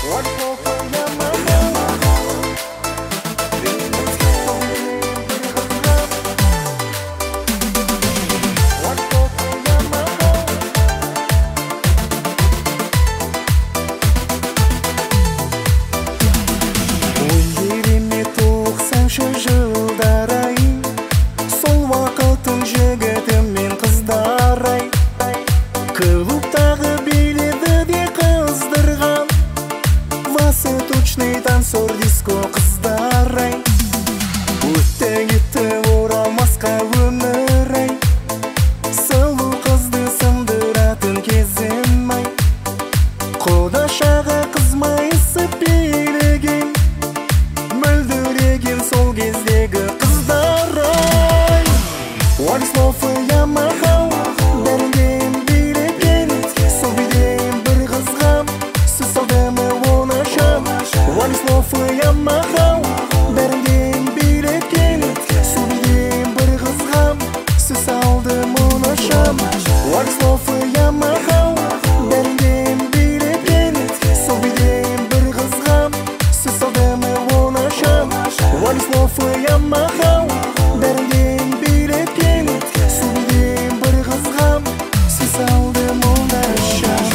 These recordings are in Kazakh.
жылдар-ай, сол вакыттын жігітім мен қыздар-ай, клубтағы биледі де қыздырған, васытучный танцор диско қыздар-ай, өтті кетті оралмасқа өмір-ай, сұлу қызды сындыратын кезім-ай, қодашаға қызмайысып билеген, мөлдіреген сол кездегі қыздар-ай. One slow я махал, бәріңден билеген, сол биден бір қызғам, сіз салдымы оңашам. One slow я махал, бәріңден билеген, сол биден бір қызғам, сіз салдымы оңашам. One slow я махал, бәріңден билеген, сол биден бір қызғам, сіз салдымы оңашам. One slow я махал, бәріңден билеткен, суден бір қызғам, сіз алдым оңашам.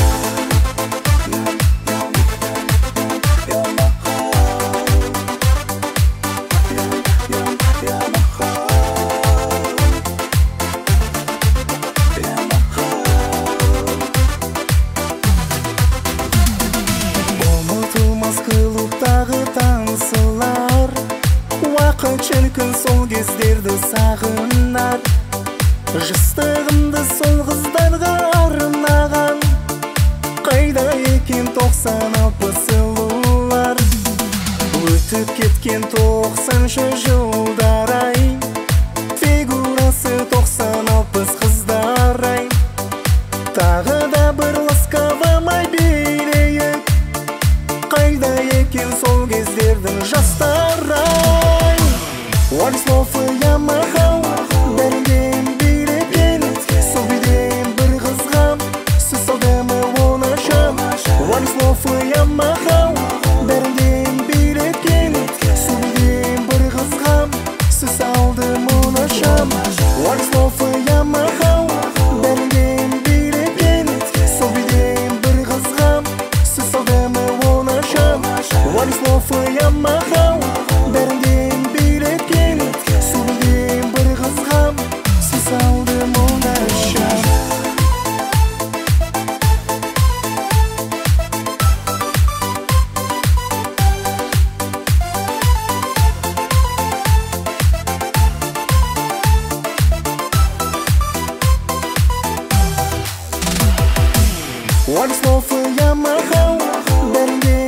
Ұмытылмас клубтағы таңсылар, уақыт шіркін сол кездерді сағынар, жастығымды сол қыздарға арнаған, қайда екен 90-60 сұлулар, өтіп кеткен 90-шы жылдар-ай, фигурасы 90-60 қыздар-ай, тағы да бір ласковамай билейік, қайда екен сол кездердің жастар-ай. One slow я махал, бәріңден билеген, сол биден бір қызғам, сіз салдымы оңашам. One slow я махал, бәріңден билеген, сол биден бір қызғам, сіз салдымы оңашам. One slow я махал, бәріңден билеген, сол биден бір қызғам, сіз салдымы оңашам. One slow я махал, бәріңден билеген, суден бір қызғам, сіз алдым оңашам. One slow я махал, бәріңден